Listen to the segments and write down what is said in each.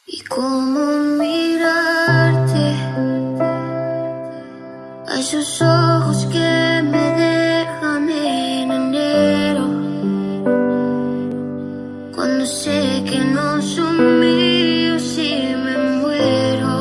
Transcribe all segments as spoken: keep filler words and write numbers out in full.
Y cómo mirarte a esos ojos que me dejan en enero, cuando sé que no son míos y me muero.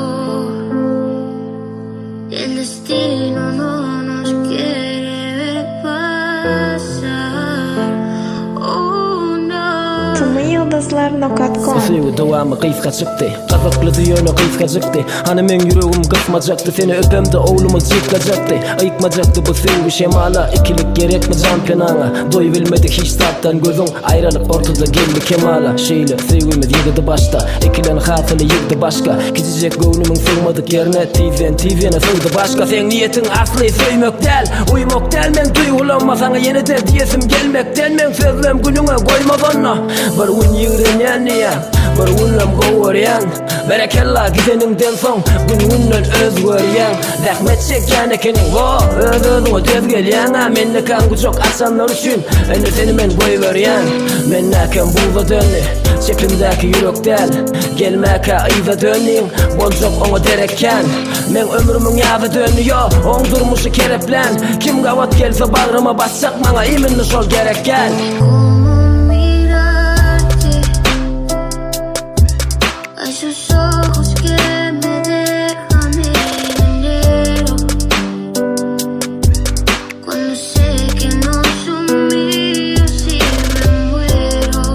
El destino no nos quiere ver pasar. Oh no. Tıllı yıldızlar nokta com. Suyu devamı kıyıfka çıktı. Kazaklı diyonu kıyıfka çıktı. Hani men yüreğim kısmacaktı. Seni öpemde oğlumuz yıkacaktı. Ayıkmacaktı bu suyu şemala. İkilik gerek mi can penana? Doy bilmedik hiç tattan gözün. Ayrılık ortada geldi kemala. Şeyle suyumuz yıkıdı başta. İkilen hatırlı yıktı başka. Gidecek gönlümün sığmadık yerine. Tizen tizene sığdı başka. Sen niyetin aslı söymek del. Uyumak del men duygulanma sana yeniden diyesim gelmekten. Men sözlem gününe koyma bana. Bir gün yığırın niye? Bir günlem kovuyan. Berekella gidenimden son gününden özgöryen. Rahmet çeken ekenin o öz özüne tez gelyen. Menne kangu çok asanlar için ene seni men koyuveryen. Menne kan buza dönü çepimdeki yürek del. Gelmeke ayıza dönün bol çok ona derekken. Men ömrümün yaza dönüyor on durmuşu kereplen. Kim gavat gelse bağrıma basacak bana iminli sol gerekken. Esos ojos que me dejan en enero, cuando sé que no son míos y me muero.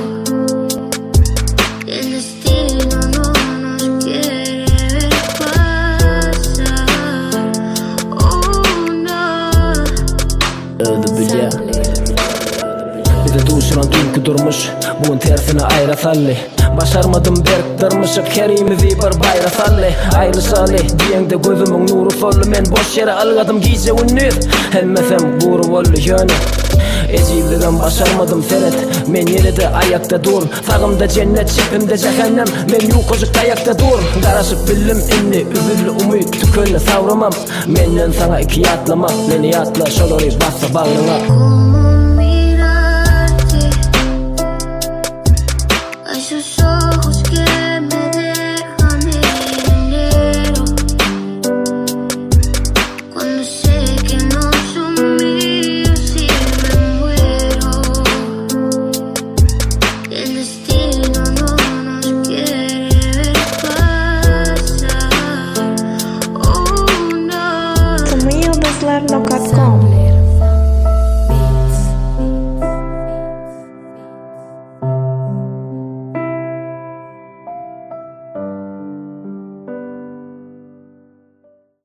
El destino no nos quiere ver pasar. Oh no. Öldü bile. Bize duşuran dünkü durmuş. Bugün tersine ayrı salli. Başarmadım berktirmişik kerimizi bir bayra salli. Ayrı salli diyende gözümün nuru sollu. Men boş yere algadım giyce unnüz. Helmesem guru ollu yönü. Ecilden başarmadım seret. Men yeride ayakta dur. Sağımda cennet çepimde cehennem. Men yukocuk ayakta dur. Karışık billim inni üzüllü umut tükönle savramam. Menden sana iki yatlama. Meni yatla şolori bassa bağrına. Esos ojos